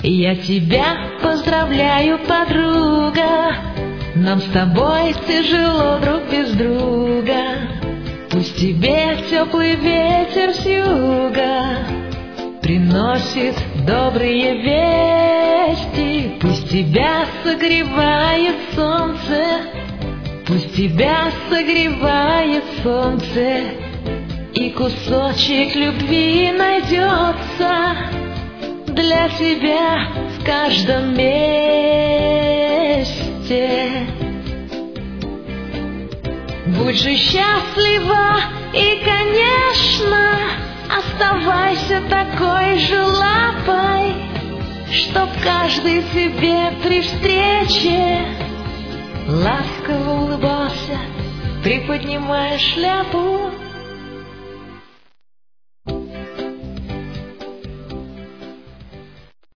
Я тебя поздравляю, подруга, нам с тобой тяжело друг без друга. Пусть тебе теплый ветер с юга приносит добрые вести. Пусть тебя согревает солнце, пусть тебя согревает солнце, и кусочек любви найдется для тебя в каждом месте. Будь же счастлива и, конечно, оставайся такой же лапой, чтоб каждый тебе при встрече ласково улыбался, приподнимая шляпу.